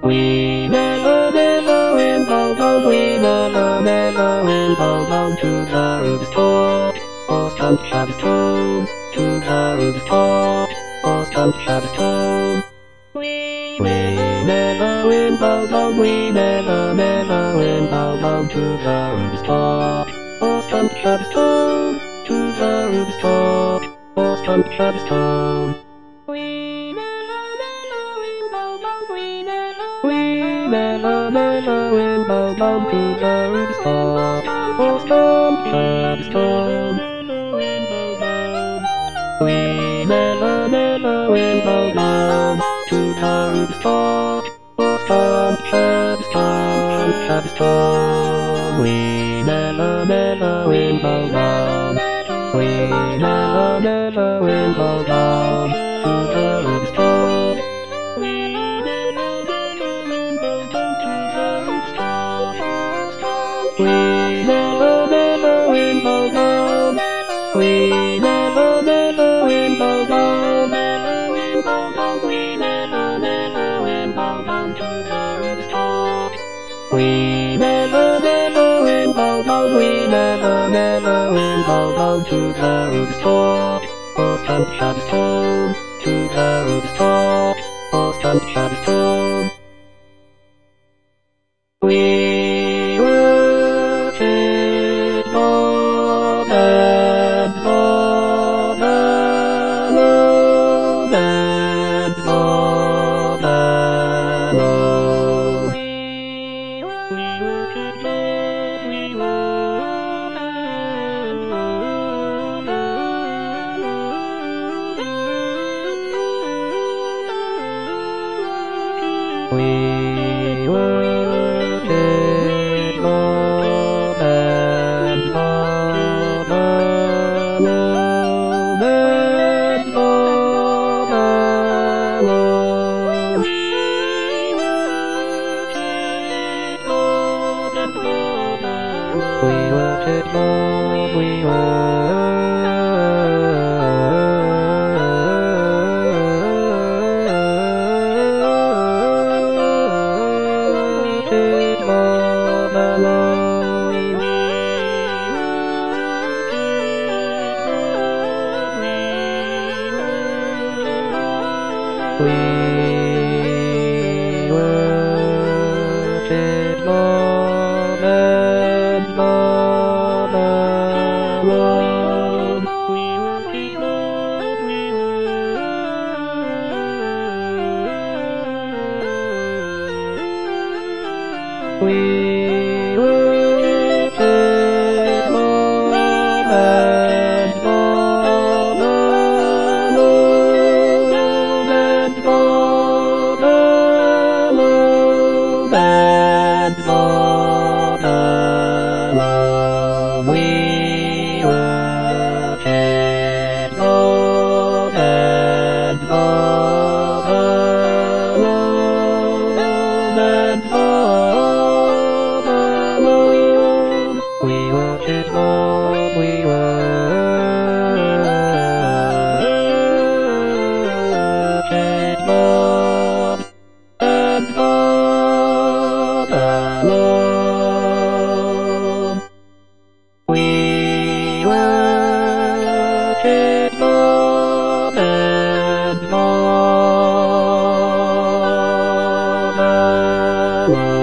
We never win, go, we never win, go to the rooftop. Oh, come to Shabbaton, to the rooftop. Oh, come to Shabbaton. We never win, go, we never win, go to the rooftop. Oh, come to Shabbaton, to the rooftop. Oh, come to Shabbaton. We never win, go to the rooftop. Oh, come to Shabbaton. We never win, go to the rooftop. Oh, come to Shabbaton, Shabbaton. We never win, go. We never win, go to the rooftop. We never win, go. We never win, go. We never win, go to the rooftop. We never win, go. We never win, go to the rooftop. Oh, come to Shabbaton, to the rooftop. Oh, come to Shabbaton. We work it for and for and for and we work it hard, we work and we work it hard and hard and hard. We work it hard and hard. We work it hard, we work. We work it hard and hard and hard. We work it hard, we work. We work it hard and hard and hard and hard and hard. We work it hard and hard and hard and hard. We work it hard, we work it hard and hard and hard. We work it hard and hard and hard.